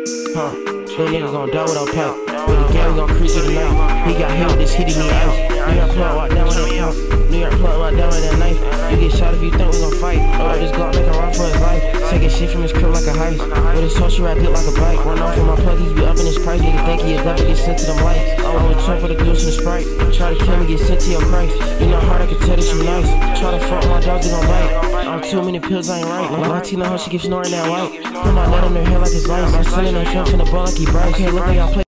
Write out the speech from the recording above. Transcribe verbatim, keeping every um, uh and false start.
Huh, little nigga gon' die without pop. With the gang, we gon' creep through the night. He got hit with this hitting me ice. New York plug, walk down with that pop. New York plug, walk down with that knife. You get shot if you think we gon' fight. Oh, this Glock make a run for his life. Taking shit from his crib like a heist. With his torch, wrapped it like a bike. Run off with my plug, he be up in his price. Nigga think he a devil, get sent to them lights. I was with for the goose and the Sprite. Try to kill me, get sent to your Christ. You know hard, I can tell that you nice. Try to fuck my dogs, they gon' bite. I'm too many pills, I ain't right. My Latina, how she keep snoring that white. Put my nut on her hair like it's lights. My son in her film finna ball like he bright. Can't look like y'all play.